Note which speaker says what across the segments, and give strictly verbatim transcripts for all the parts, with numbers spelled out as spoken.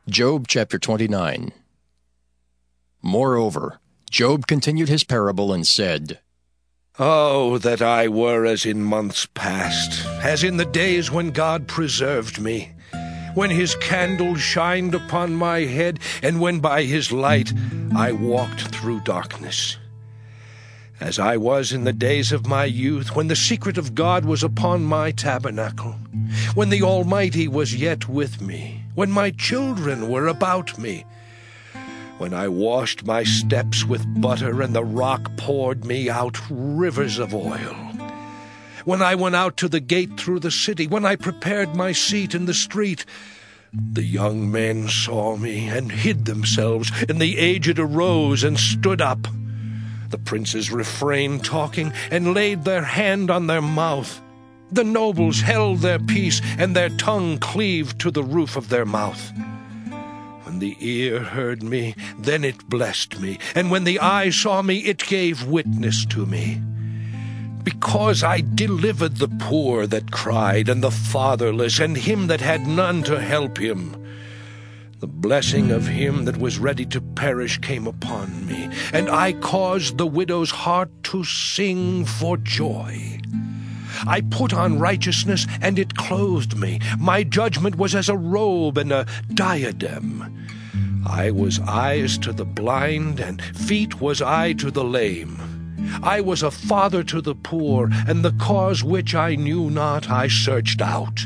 Speaker 1: Job chapter twenty-nine. Moreover, Job continued his parable and said,
Speaker 2: Oh, that I were as in months past, as in the days when God preserved me, when his candle shined upon my head, and when by his light I walked through darkness. As I was in the days of my youth, when the secret of God was upon my tabernacle, when the Almighty was yet with me, when my children were about me, when I washed my steps with butter and the rock poured me out rivers of oil, when I went out to the gate through the city, when I prepared my seat in the street, the young men saw me and hid themselves, and the aged arose and stood up. The princes refrained talking and laid their hand on their mouth. The nobles held their peace, and their tongue cleaved to the roof of their mouth. When the ear heard me, then it blessed me, and when the eye saw me, it gave witness to me. Because I delivered the poor that cried, and the fatherless, and him that had none to help him. The blessing of him that was ready to perish came upon me, and I caused the widow's heart to sing for joy. I put on righteousness, and it clothed me. My judgment was as a robe and a diadem. I was eyes to the blind, and feet was I to the lame. I was a father to the poor, and the cause which I knew not I searched out.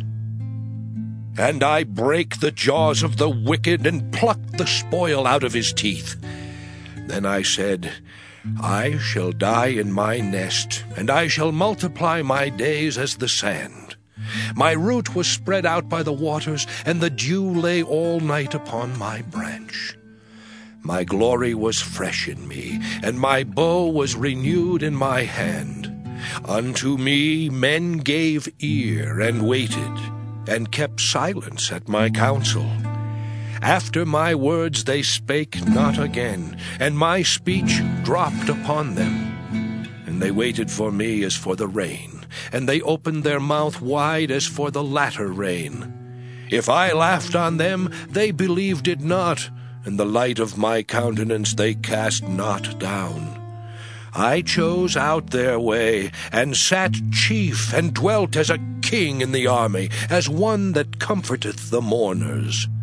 Speaker 2: And I brake the jaws of the wicked, and plucked the spoil out of his teeth. Then I said, I shall die in my nest, and I shall multiply my days as the sand. My root was spread out by the waters, and the dew lay all night upon my branch. My glory was fresh in me, and my bow was renewed in my hand. Unto me men gave ear and waited, and kept silence at my counsel. After my words they spake not again, and my speech dropped upon them. And they waited for me as for the rain, and they opened their mouth wide as for the latter rain. If I laughed on them, they believed it not, and the light of my countenance they cast not down. I chose out their way, and sat chief, and dwelt as a king in the army, as one that comforteth the mourners.